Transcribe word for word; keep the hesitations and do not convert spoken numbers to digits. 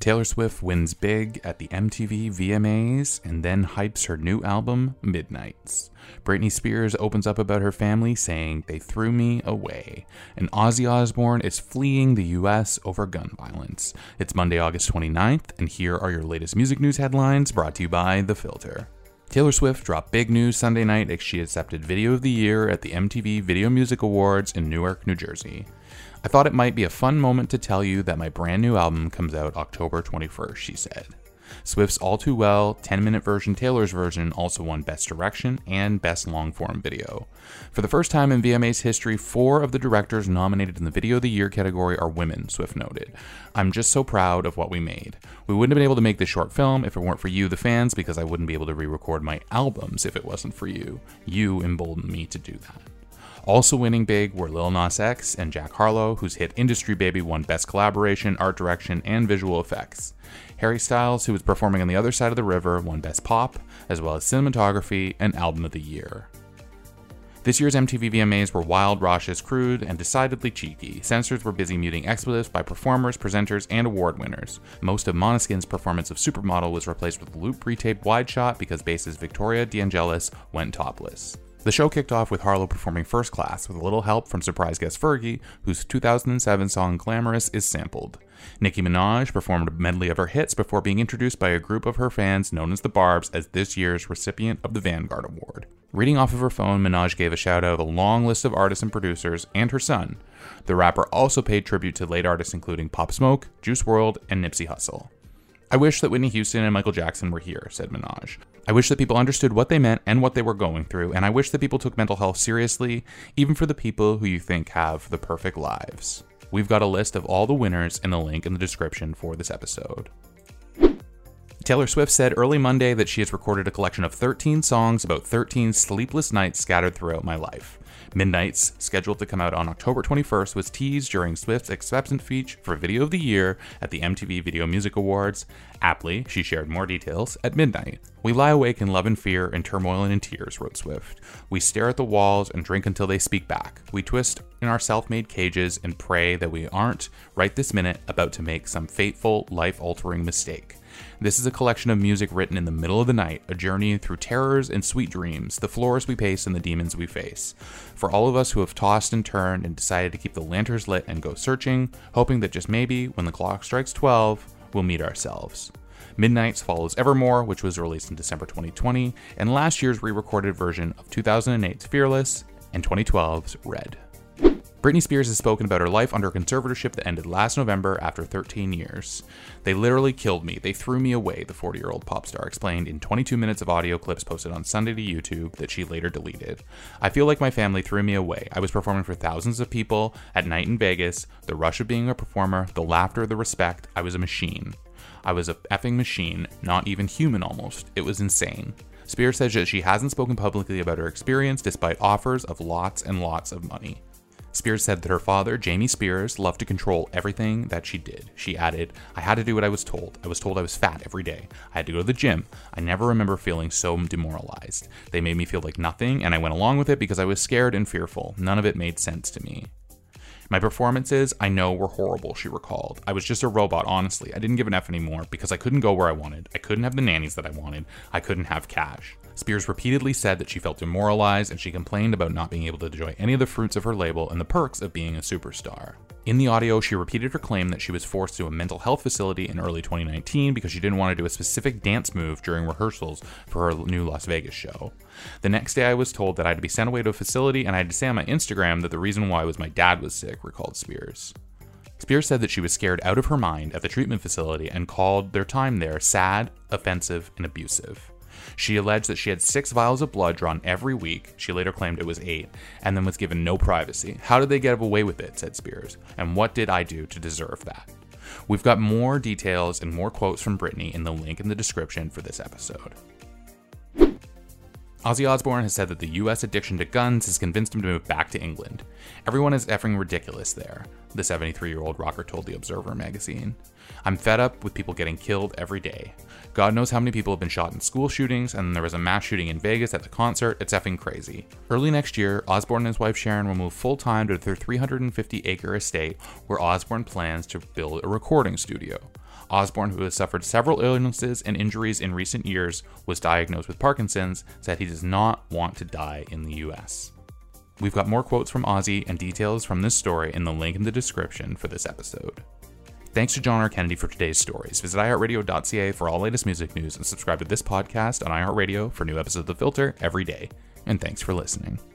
Taylor Swift wins big at the M T V V M As and then hypes her new album, Midnights. Britney Spears opens up about her family, saying, "They threw me away." And Ozzy Osbourne is fleeing the U S over gun violence. It's Monday, August twenty-ninth, and here are your latest music news headlines brought to you by The Filter. Taylor Swift dropped big news Sunday night as she accepted Video of the Year at the M T V Video Music Awards in Newark, New Jersey. "I thought it might be a fun moment to tell you that my brand new album comes out October twenty-first, she said. Swift's All Too Well ten-minute version, Taylor's version, also won Best Direction and Best Long-Form Video. For the first time in V M A's history, four of the directors nominated in the Video of the Year category are women, Swift noted. "I'm just so proud of what we made. We wouldn't have been able to make this short film if it weren't for you, the fans, because I wouldn't be able to re-record my albums if it wasn't for you. You emboldened me to do that." Also winning big were Lil Nas X and Jack Harlow, whose hit Industry Baby won Best Collaboration, Art Direction, and Visual Effects. Harry Styles, who was performing on the other side of the river, won Best Pop, as well as Cinematography and Album of the Year. This year's M T V V M As were wild, raucous, crude, and decidedly cheeky. Censors were busy muting expletives by performers, presenters, and award winners. Most of Måneskin's performance of Supermodel was replaced with a loop retaped wide shot because bassist Victoria DeAngelis went topless. The show kicked off with Harlow performing First Class with a little help from surprise guest Fergie, whose two thousand seven song Glamorous is sampled. Nicki Minaj performed a medley of her hits before being introduced by a group of her fans known as the Barbs as this year's recipient of the Vanguard Award. Reading off of her phone, Minaj gave a shout out of a long list of artists and producers and her son. The rapper also paid tribute to late artists including Pop Smoke, Juice world, and Nipsey Hussle. "I wish that Whitney Houston and Michael Jackson were here," said Minaj. "I wish that people understood what they meant and what they were going through, and I wish that people took mental health seriously, even for the people who you think have the perfect lives." We've got a list of all the winners in the link in the description for this episode. Taylor Swift said early Monday that she has recorded a collection of thirteen songs about thirteen sleepless nights scattered throughout my life. Midnights, scheduled to come out on October twenty-first, was teased during Swift's acceptance speech for Video of the Year at the M T V Video Music Awards. Aptly, she shared more details at midnight. "We lie awake in love and fear, in turmoil and in tears," wrote Swift. "We stare at the walls and drink until they speak back. We twist in our self-made cages and pray that we aren't, right this minute, about to make some fateful, life-altering mistake. This is a collection of music written in the middle of the night, a journey through terrors and sweet dreams, the floors we pace and the demons we face. For all of us who have tossed and turned and decided to keep the lanterns lit and go searching, hoping that just maybe, when the clock strikes twelve, we'll meet ourselves." Midnights follows Evermore, which was released in December twenty twenty, and last year's re-recorded version of two thousand eight's Fearless and twenty twelve's Red. Britney Spears has spoken about her life under a conservatorship that ended last November after thirteen years. "They literally killed me. They threw me away," the forty-year-old pop star explained in twenty-two minutes of audio clips posted on Sunday to YouTube that she later deleted. "I feel like my family threw me away. I was performing for thousands of people at night in Vegas. The rush of being a performer, the laughter, the respect. I was a machine. I was a effing machine, not even human almost. It was insane." Spears says that she hasn't spoken publicly about her experience despite offers of lots and lots of money. Spears said that her father, Jamie Spears, loved to control everything that she did. She added, "I had to do what I was told. I was told I was fat every day. I had to go to the gym. I never remember feeling so demoralized. They made me feel like nothing, and I went along with it because I was scared and fearful. None of it made sense to me. My performances, I know, were horrible," she recalled. "I was just a robot, honestly. I didn't give an F anymore because I couldn't go where I wanted. I couldn't have the nannies that I wanted. I couldn't have cash." Spears repeatedly said that she felt demoralized, and she complained about not being able to enjoy any of the fruits of her label and the perks of being a superstar. In the audio, she repeated her claim that she was forced to a mental health facility in early twenty nineteen because she didn't want to do a specific dance move during rehearsals for her new Las Vegas show. "The next day I was told that I had to be sent away to a facility, and I had to say on my Instagram that the reason why was my dad was sick," recalled Spears. Spears said that she was scared out of her mind at the treatment facility and called their time there sad, offensive, and abusive. She alleged that she had six vials of blood drawn every week. She later claimed it was eight, and then was given no privacy. "How did they get away with it?" said Spears. "And what did I do to deserve that?" We've got more details and more quotes from Britney in the link in the description for this episode. Ozzy Osbourne has said that the U S addiction to guns has convinced him to move back to England. "Everyone is effing ridiculous there," the seventy-three-year-old rocker told The Observer magazine. "I'm fed up with people getting killed every day. God knows how many people have been shot in school shootings, and then there was a mass shooting in Vegas at the concert. It's effing crazy." Early next year, Osbourne and his wife Sharon will move full-time to their three hundred fifty acre estate, where Osbourne plans to build a recording studio. Osbourne, who has suffered several illnesses and injuries in recent years, was diagnosed with Parkinson's, said he does not want to die in the U S. We've got more quotes from Ozzy and details from this story in the link in the description for this episode. Thanks to John R. Kennedy for today's stories. Visit i heart radio dot c a for all latest music news and subscribe to this podcast on iHeartRadio for new episodes of The Filter every day. And thanks for listening.